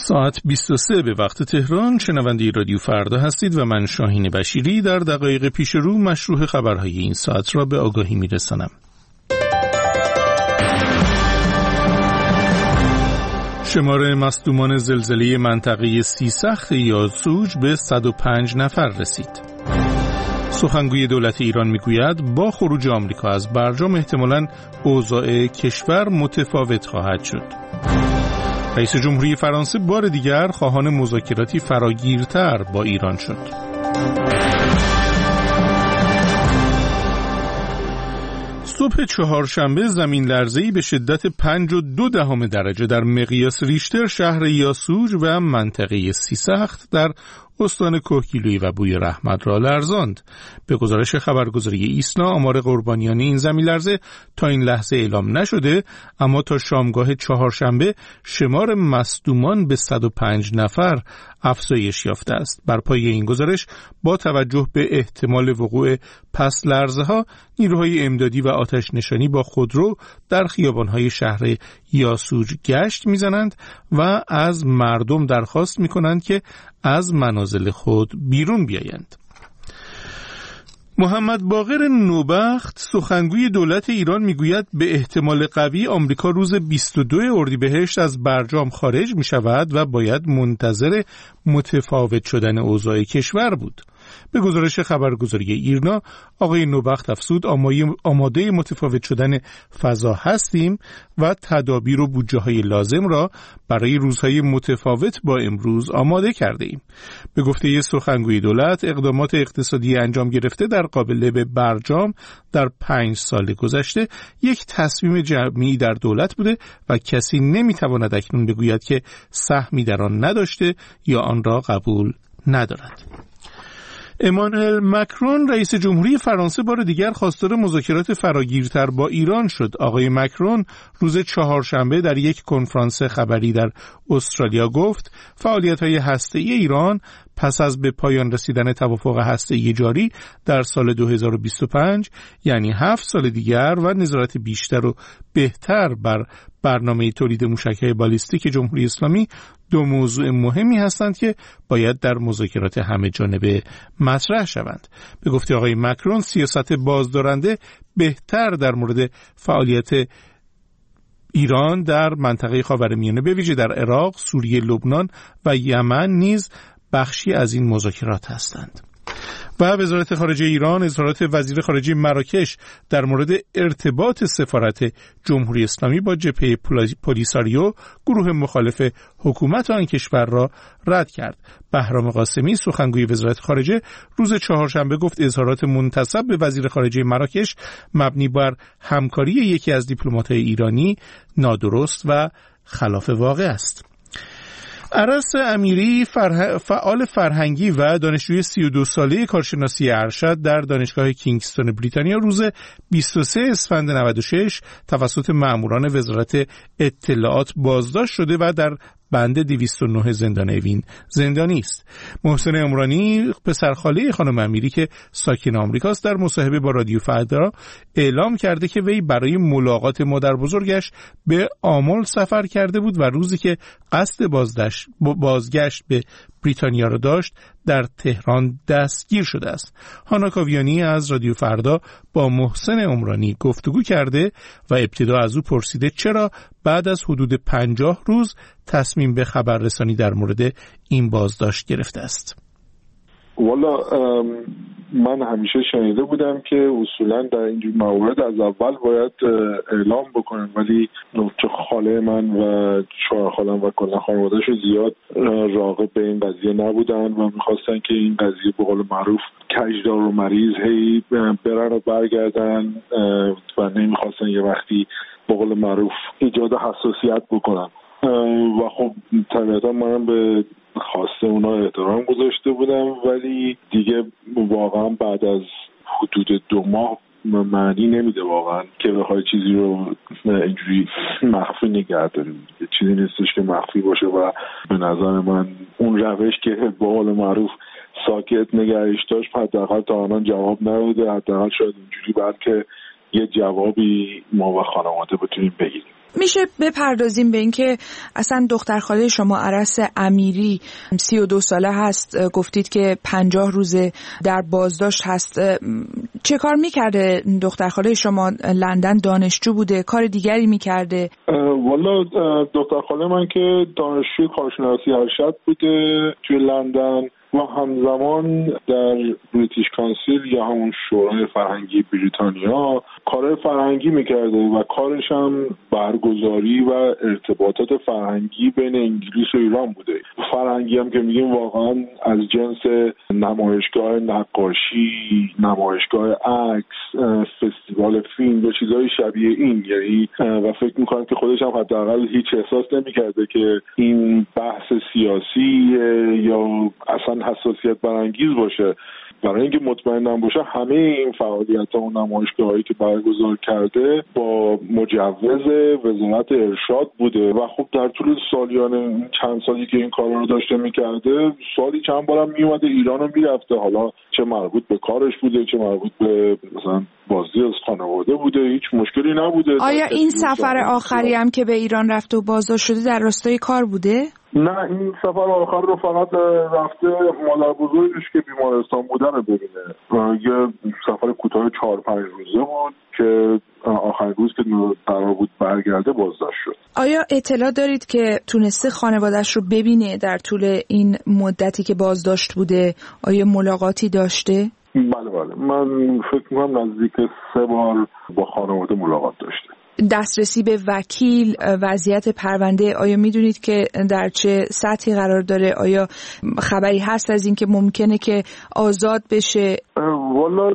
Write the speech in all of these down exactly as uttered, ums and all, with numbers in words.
ساعت بیست و سه به وقت تهران. شنونده رادیو فردا هستید و من شاهین بشیری در دقایق پیش رو مشروح خبرهای این ساعت را به آگاهی میرسانم. شمار مصدومان زلزله منطقه سیسخت یاسوج به صد و پنج نفر رسید. سخنگوی دولت ایران میگوید با خروج آمریکا از برجام احتمالاً اوضاع کشور متفاوت خواهد شد. رئیس جمهوری فرانسه بار دیگر خواهان مذاکراتی فراگیرتر با ایران شد. صبح چهارشنبه زمین لرزه‌ای به شدت پنج و دو دهم درجه در مقیاس ریشتر شهر یاسوج و منطقه سیسخت در استان کوهگیلویی و بوی رحمت را لرزاند. به گزارش خبرگزاری ایسنا آمار قربانیان این زمین لرزه تا این لحظه اعلام نشده، اما تا شامگاه چهارشنبه شمار مصدومان به صد و پنج نفر افزایش یافته است. بر پایه این گزارش با توجه به احتمال وقوع پس لرزه ها، نیروهای امدادی و آتش نشانی با خودرو در خیابان‌های شهر یاسوج گشت می‌زنند و از مردم درخواست می‌کنند که از منازل خود بیرون بیایند. محمد باقر نوبخت سخنگوی دولت ایران میگوید به احتمال قوی آمریکا روز بیست و دوم اردیبهشت از برجام خارج می شود و باید منتظر متفاوت شدن اوضاع کشور بود. به گزارش خبرگزاری ایرنا آقای نوبخت افزود آماده متفاوت شدن فضا هستیم و تدابیر و بودجه‌های لازم را برای روزهای متفاوت با امروز آماده کرده ایم. به گفته سخنگوی دولت اقدامات اقتصادی انجام گرفته در قابل به برجام در پنج سال گذشته یک تصمیم جمعی در دولت بوده و کسی نمیتواند اکنون بگوید که سهمی در آن نداشته یا آن را قبول ندارد. امانوئل مکرون رئیس جمهوری فرانسه بار دیگر خواستار مذاکرات فراگیرتر با ایران شد. آقای مکرون روز چهارشنبه در یک کنفرانس خبری در استرالیا گفت فعالیت‌های هسته‌ای ایران پس از به پایان رسیدن توافق هسته‌ای جاری در سال دو هزار و بیست و پنج، یعنی هفت سال دیگر، و نظارت بیشتر و بهتر بر برنامه تولید موشک‌های بالیستیک جمهوری اسلامی دو موضوع مهمی هستند که باید در مذاکرات همه جانبه مطرح شوند. به گفته آقای مکرون سیاست بازدارنده بهتر در مورد فعالیت ایران در منطقه خاورمیانه به ویژه در عراق، سوریه، لبنان و یمن نیز بخشی از این مذاکرات هستند. و وزارت خارجه ایران اظهارات وزیر خارجه مراکش در مورد ارتباط سفارت جمهوری اسلامی با جبهه پولیساریو، گروه مخالف حکومت آن کشور، را رد کرد. بهرام قاسمی سخنگوی وزارت خارجه روز چهارشنبه گفت اظهارات منتسب به وزیر خارجه مراکش مبنی بر همکاری یکی از دیپلمات‌های ایرانی نادرست و خلاف واقع است. عرس امیری فرح... فعال فرهنگی و دانشجوی سی و دو ساله کارشناسی ارشد در دانشگاه کینگستون بریتانیا روز بیست و سوم اسفند نود و شش توسط ماموران وزارت اطلاعات بازداشت شده و در بند دویست و نه زندان اوین زندانی است. محسن عمرانی پسرخاله خانم امیری که ساکن آمریکاست در مصاحبه با رادیو فردا اعلام کرده که وی برای ملاقات مادر بزرگش به آمل سفر کرده بود و روزی که قصد بازگشت به بریتانیا را داشت در تهران دستگیر شده است. هانا کاویانی از رادیو فردا با محسن عمرانی گفتگو کرده و ابتدا از او پرسیده چرا بعد از حدود پنجاه روز تصمیم به خبررسانی در مورد این بازداشت گرفته است. والا من همیشه شنیده بودم که اصولا در اینجور موارد از اول باید اعلام بکنن، ولی چه خاله من و شوهر خالم و کلا خانواده‌اش زیاد راغب به این قضیه نبودن و میخواستن که این قضیه به قول معروف کجدار و مریض هی برن و برگردن و نمیخواستن یه وقتی به قول معروف ایجاد حساسیت بکنن و خب طبیعتا منم به خواسته اونا احترام گذاشته بودم، ولی دیگه واقعا بعد از حدود دو ماه معنی نمیده واقعا که بخوای چیزی رو اینجوری مخفی نگه داریم. چیزی نیستش که مخفی باشه و به نظر من اون روش که به قول معروف ساکت نگهش داشت حداقل تا الان جواب نداده. حداقل شاید اینجوری بعد که یه جوابی ما و خانواده بتونیم بگیریم. میشه بپردازیم به این که اصلا دختر خاله شما عرس امیری سی و دو ساله هست، گفتید که پنجاه روزه در بازداشت هست. چه کار میکرده دختر خاله شما؟ لندن دانشجو بوده؟ کار دیگری میکرده؟ والا دختر خاله من که دانشجوی کارشناسی ارشد بوده توی لندن و همزمان در بریتیش کانسیل یا همون شورای فرهنگی بریتانیا کار فرهنگی میکرده و کارش هم برگزاری و ارتباطات فرهنگی بین انگلیس و ایران بوده. فرهنگی هم که میگیم واقعا از جنس نمایشگاه نقاشی، نمایشگاه عکس، فستیوال فیلم و چیزهای شبیه این، یعنی و فکر میکنم که خودش هم حداقل هیچ احساس نمیکرده که این بحث سیاسی یا اصلا حساسیت برانگیز باشه. برای اینکه مطمئنم باشه همه این فعالیت‌ها و نمایشگاهایی که برگزار کرده با مجوز وزارت ارشاد بوده و خب در طول سالیان چند سالی که این کارا رو داشته می‌کرده سالی چند بارم میومده ایران رو میرفته، حالا چه مربوط به کارش بوده چه مربوط به مثلا بازدید از خانواده بوده، هیچ مشکلی نبوده. آیا این سفر آخری هم که به ایران رفته و بازداشت شده در راستای کار بوده؟ نه، این سفر آخر رو فقط رفته مادر بزرگش که بیمارستان بوده رو ببینه. یه سفر کوتاه چهار پنج روزه بود که آخرین روز که قرار بود برگرده بازداشت شد. آیا اطلاع دارید که تونسته خانواده‌اش رو ببینه در طول این مدتی که بازداشت بوده؟ آیا ملاقاتی داشته؟ بله بله، من فکر می‌کنم نزدیک سه بار با خانواده ملاقات داشته. دسترسی به وکیل، وضعیت پرونده آیا میدونید که در چه سطحی قرار داره؟ آیا خبری هست از این که ممکنه که آزاد بشه؟ والا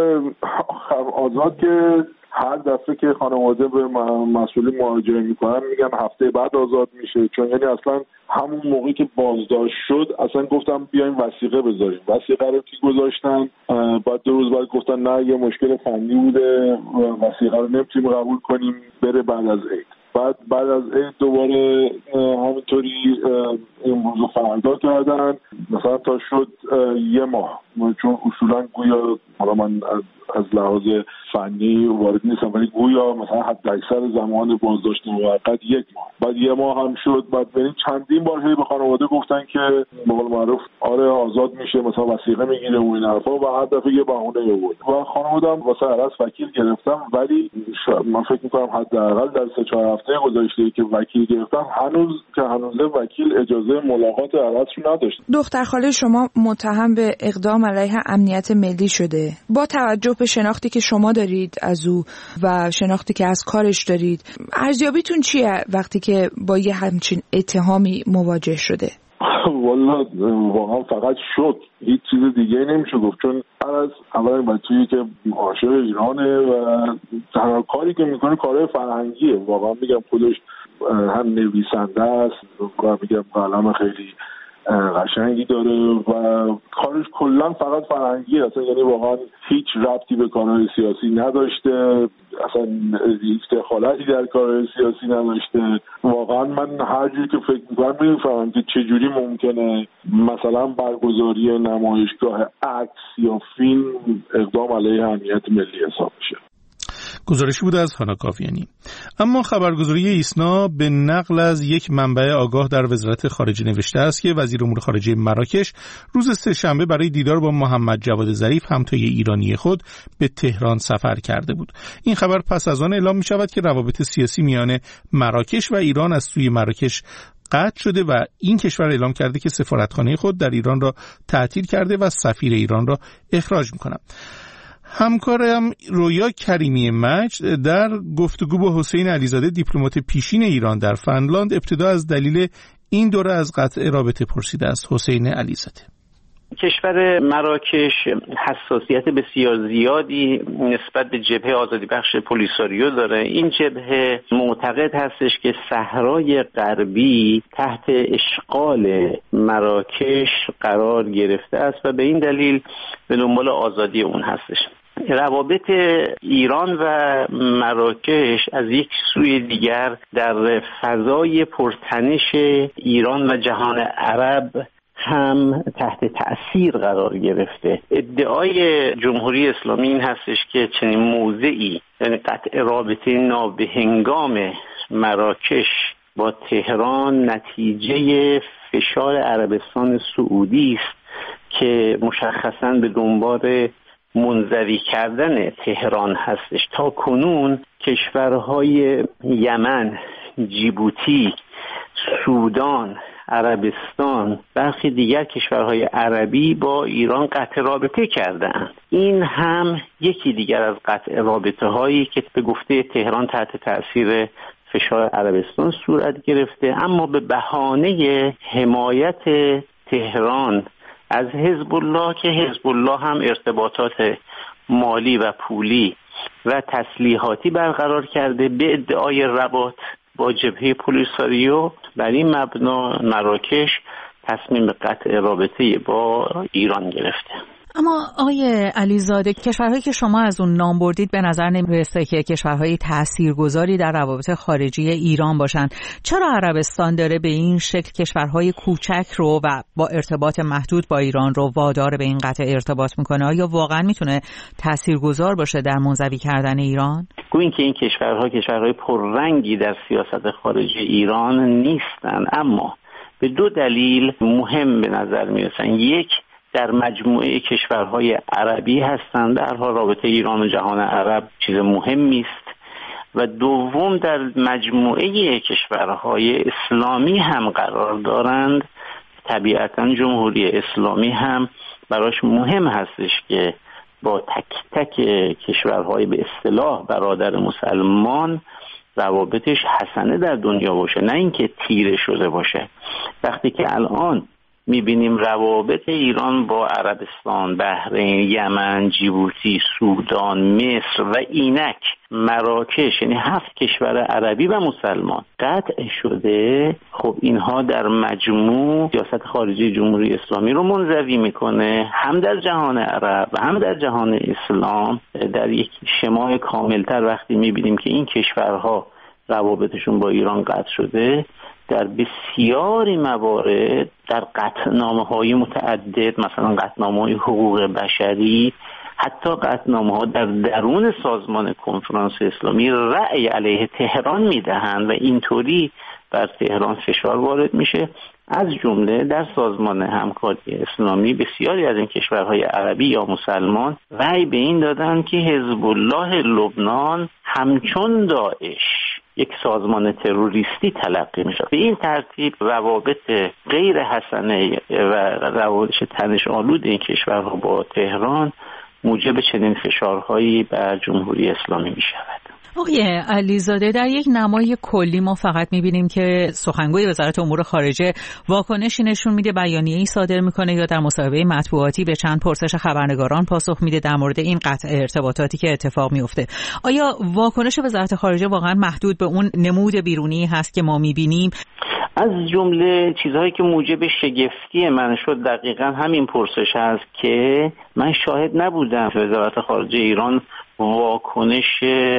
آزاد که هر دفعه که خانواده به مسئولی مراجعه میکنن میگن هفته بعد آزاد میشه، چون یعنی اصلا همون موقعی که بازداشت شد اصلا گفتم بیاین وثیقه بذاریم. وثیقه رو که گذاشتن بعد دو روز بعد گفتن نه یه مشکل فنی بوده وثیقه رو نمیتونیم قبول کنیم، بره بعد از عید. بعد بعد از عید دوباره همینطوری امروز رو فردا کردن، مثلا تا شد یه ماه، چون اصولا گویا حالا من از, از لحاظ فنی وارد نیستم ولی گویا مثلا حد اکثر زمان بازداشت موقت یک ماه، بعد یه ماه هم شد. بعد یعنی چندین بار هی به خانواده گفتن که به قول معروف آره آزاد میشه، مثلا وثیقه میگیره و این حرفا، و هر دفعه یه بهونه آورد و خانواده هم واسه عرس وکیل گرفتم، ولی من فکر میکنم حداقل در سه چهار هفته گذشته که وکیل گرفتم هنوز که هنوز وکیل اجازه ملاقات عرس رو نداشت. دختر خاله شما متهم به اقدام علیه امنیت ملی شده. با توجه به شناختی که شما دارید از او و شناختی که از کارش دارید، ارزیابیتون چیه وقتی که با یه همچین اتهامی مواجه شده؟ والا واقعا فقط شد، هیچ چیز دیگه نمیشه گفت، چون عرس اولا بچه‌ای که عاشق ایرانه و تنها کاری که میکنه کارهای فرهنگیه. واقعا میگم خودش هم نویسنده است و میگم قلم خیلی قشنگی داره و کارش کلا فقط فرهنگیه، اصلا یعنی واقعا هیچ ربطی به کارهای سیاسی نداشته، اصلا هیچ دخالتی در کارهای سیاسی نداشته. واقعا من هر جوری که فکر میکنم نمیفهمم که چجوری ممکنه مثلا برگزاری نمایشگاه عکس یا فیلم اقدام علیه امنیت ملی حساب بشه. گزارشی بود از هانا کاویانی. اما خبرگزاری ایسنا به نقل از یک منبع آگاه در وزارت خارجه نوشته است که وزیر امور خارجه مراکش روز سه‌شنبه برای دیدار با محمد جواد ظریف همتای ایرانی خود به تهران سفر کرده بود. این خبر پس از آن اعلام می شود که روابط سیاسی میان مراکش و ایران از سوی مراکش قطع شده و این کشور اعلام کرده که سفارتخانه خود در ایران را تعطیل کرده و سفیر ایران را اخراج می‌کند. همکارم رویا کریمی مجد در گفتگو با حسین علیزاده دیپلمات پیشین ایران در فنلاند ابتدا از دلیل این دوره از قطع رابطه پرسیده است. حسین علیزاده: کشور مراکش حساسیت بسیار زیادی نسبت به جبهه آزادی بخش پولیساریو داره. این جبهه معتقد هستش که صحرای غربی تحت اشغال مراکش قرار گرفته است و به این دلیل به دنبال آزادی اون هستش. روابط ایران و مراکش از یک سوی دیگر در فضای پرتنش ایران و جهان عرب هم تحت تأثیر قرار گرفته. ادعای جمهوری اسلامی این هستش که چنین موضعی، یعنی قطع رابطه نابهنگام مراکش با تهران نتیجه فشار عربستان سعودی است که مشخصاً به دنبال منزوی کردن تهران هستش. تا کنون کشورهای یمن، جیبوتی، سودان، عربستان، برخی دیگر کشورهای عربی با ایران قطع رابطه کردند. این هم یکی دیگر از قطع رابطه هایی که به گفته تهران تحت تأثیر فشار عربستان صورت گرفته، اما به بهانه حمایت تهران از حزب الله که حزب الله هم ارتباطات مالی و پولی و تسلیحاتی برقرار کرده به ادعای رباط با جبهه پولیساریو، بر این مبنا مراکش تصمیم قطع رابطه با ایران گرفته. اما آقای علیزاده، کشورهایی که شما از اون نام بردید به نظر نمی‌رسه که کشورهای تاثیرگذاری در روابط خارجی ایران باشند. چرا عربستان داره به این شکل کشورهای کوچک رو و با ارتباط محدود با ایران رو وادار به این قطع ارتباط میکنه؟ آیا واقعا میتونه تاثیرگذار باشه در منزوی کردن ایران؟ گویین که این کشورها کشورهای پررنگی در سیاست خارجی ایران نیستند، اما به دو دلیل مهم به نظر میرسن. یک، در مجموعه کشورهای عربی هستند، در حال رابطه ایران و جهان عرب چیز مهمی است، و دوم در مجموعه کشورهای اسلامی هم قرار دارند. طبیعتاً جمهوری اسلامی هم براش مهم هستش که با تک تک کشورهای به اصطلاح برادر مسلمان روابطش حسنه در دنیا باشه، نه اینکه تیره شده باشه. وقتی که الان میبینیم روابط ایران با عربستان، بحرین، یمن، جیبوتی، سودان، مصر و اینک مراکش، یعنی هفت کشور عربی و مسلمان قطع شده، خب اینها در مجموع سیاست خارجی جمهوری اسلامی رو منزوی میکنه، هم در جهان عرب و هم در جهان اسلام. در یک شمای کاملتر وقتی میبینیم که این کشورها روابطشون با ایران قطع شده، در بسیاری موارد در قطعنامه‌های متعدد، مثلا قطعنامه‌های حقوق بشری، حتی قطعنامه‌ها در درون سازمان کنفرانس اسلامی رأی علیه تهران میدهند و اینطوری بر تهران فشار وارد میشه. از جمله در سازمان همکاری اسلامی بسیاری از این کشورهای عربی یا مسلمان رأی به این دادن که حزب الله لبنان همچون داعش یک سازمان تروریستی تلقی میشه. به این ترتیب روابط غیر حسنه و روابط تنش آلود این کشورها با تهران موجب چنین فشارهایی بر جمهوری اسلامی میشود. آقای علیزاده، در یک نمای کلی ما فقط میبینیم که سخنگوی وزارت امور خارجه واکنشی نشون میده، بیانیه‌ای صادر میکنه یا در مصاحبه مطبوعاتی به چند پرسش خبرنگاران پاسخ میده در مورد این قطع ارتباطاتی که اتفاق میفته. آیا واکنش وزارت خارجه واقعا محدود به اون نمود بیرونی هست که ما میبینیم؟ از جمله چیزهایی که موجب شگفتی من شد دقیقاً همین پرسش هست که من شاهد نبودم وزارت خارجه ایران واکنش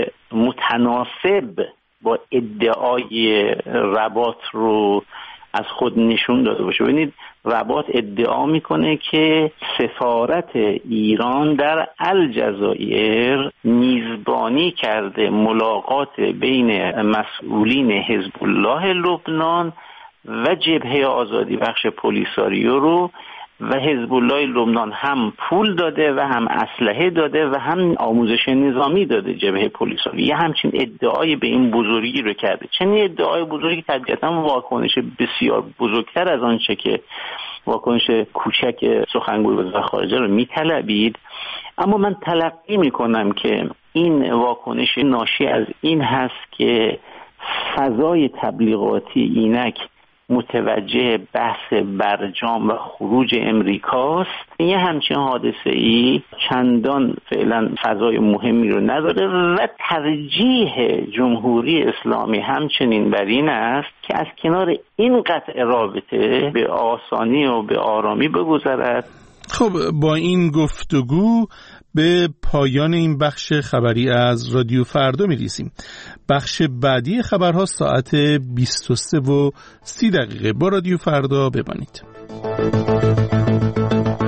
متناسب با ادعای رباط رو از خود نشون داده باشه. ببینید، رباط ادعا میکنه که سفارت ایران در الجزایر میزبانی کرده ملاقات بین مسئولین حزب الله لبنان و جبهه آزادی بخش پولیساریو رو، و حزب الله لبنان هم پول داده و هم اسلحه داده و هم آموزش نظامی داده جبهه پولیساریو. یه همچین ادعای به این بزرگی رو کرده. چنین ادعای بزرگی طبیعتاً واکنش بسیار بزرگتر از آنچه که واکنش کوچک سخنگوی وزارت خارجه رو میطلبید، اما من تلقی میکنم که این واکنش ناشی از این هست که فضای تبلیغاتی اینک متوجه بحث برجام و خروج امریکاست. یه همچین حادثه ای چندان فعلا فضای مهمی رو نداره و ترجیح جمهوری اسلامی همچنین بر این است که از کنار این قطع رابطه به آسانی و به آرامی بگذرد. خب، با این گفتگو به پایان این بخش خبری از رادیو فردا می‌رسیم. بخش بعدی خبرها ساعت بیست و سه و سی دقیقه. با رادیو فردا بمانید.